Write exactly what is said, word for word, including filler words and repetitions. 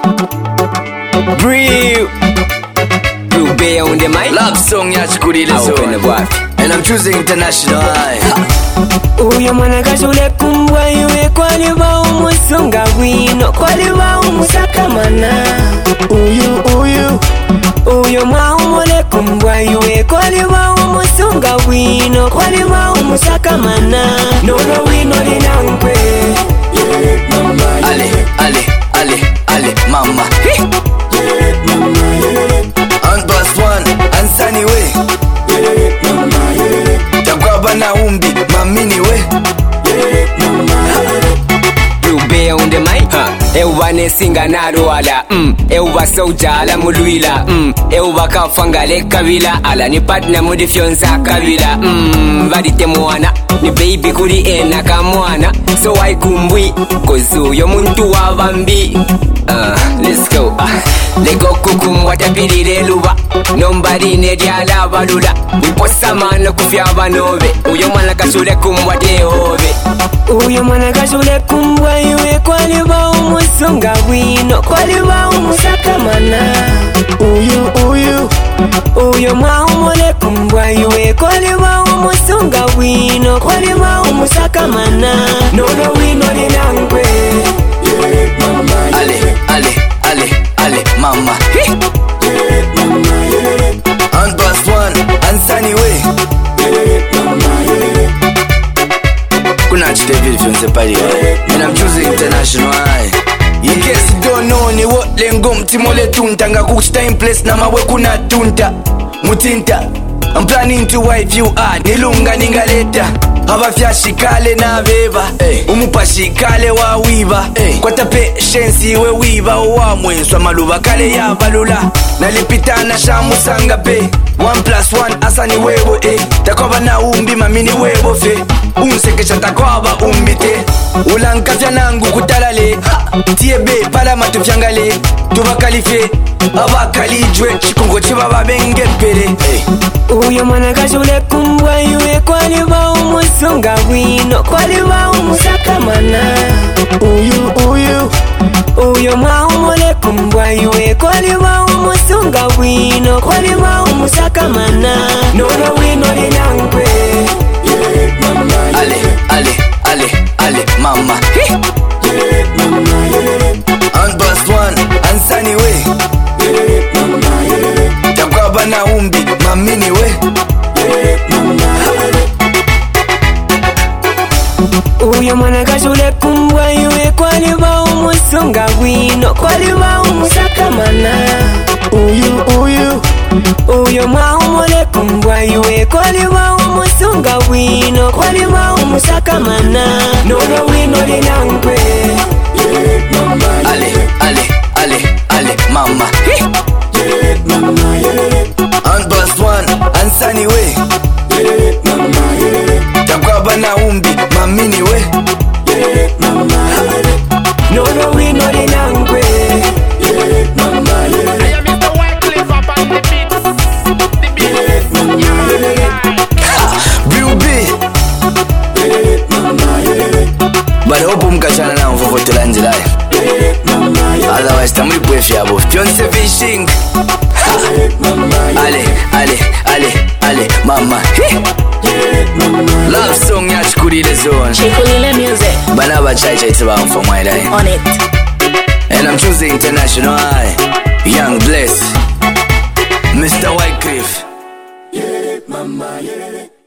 Brew Brew Bay on the mic. Love song yachikulile zone. And I'm choosing international. Uyo mwana kashule kumbwa yue kwali wa umusunga wino, kwali wa umusakamana. Uyu uyu Uyo mwa umole kumbwa yue kwali wa umusunga wino, kwali wa umusakamana. Nono wino linankwe. Ale, ale, ale, ale, mama. And plus one, and sunny way. Takwaba na umbi, mamini we. Brew Bay on the mic. Ewa nesinga naruala, mm. Ewa soja ala mulwila, mm. Ewa kafangale kabila, ala ni partner mudi fionza kabila, mm. Vadite mwana, ni baby kuri ena kamwana. So I kumbwi, kozu yo muntu wabambi. Uh, let's go. Uh, Lego kukumwa tapirire luba. Nombari nediala balula. Wiposa mano kufya banove. Uyo mwana kashule kumbwa deove. Uyo mwana kashule kumbwa yue kwali wa umusunga wino, kwali wa umusakamana. Uyu uyu Uyo mwa umole kumbwa yue kwali wa umusunga wino, kwali wa umusakamana. Nono wino linankwe. Ale, ale, ale, ale, mama. And plus one, and sunny way. Kuna chite vile fionse pali. And I'm choosing international. In case you don't know ni what lengo mtimole tunta. Nga kuchita in place na mawe kuna tunta mutinta. I'm planning to wife you are. Nilunga ningaleta Haba fya shikale na beba, hey. Umupa shikale wa wiba, hey. Kwa ta patience we wiba wa mwenswa maluba kale ya balula. Nalipita na shamu sanga pe. One plus one asani webo, eh. Takwaba na umbi mamini webo fe. Unsekesha takwaba umbi te. Ulanka fya nangu kutalale, tiebe pala matu fyangale. Tuba kalife, aba kalijwe. Chikungo chiba babenge pere, hey. Uyo mwana kashule kumbwa yue kwali wa umusunga wino, kwali wa umusakamana. Uyu uyu Uyo mwa umole kumbwa yue kwali wa umusunga wino, kwali wa umusakamana. Nono wino linankwe. Ale, ale, ale, ale, mama. And plus one, and sunny way. Takwaba na umbi, mamini we. Uyo mwana kashule kumbwa yue kwali wa umusunga wino, kwali wa umusakamana. Uyu uyu Uyo mwa umole kumbwa yue kwali wa umusunga wino, kwali wa umusakamana. Nono wino linankwe. Ale, ale, ale, ale, mama. And plus one, and sunny way. Takwaba na umbi, mamini we. Nono wino linankwe. I am Mister Wycliffe up on the beat. The beat. Yeah, man. Brew Bay. But hope mkachana na mvovotela njilaye. Otherwise tamuri pwefi yabo Fionse fishing. Ale, ale, ale, ale, mama. Love song yachikulile zone. Chikulile music Bana ba chai chai tiba mfo mwaidai. on it. And I'm choosing international. Young Bless, Mister Wycliffe.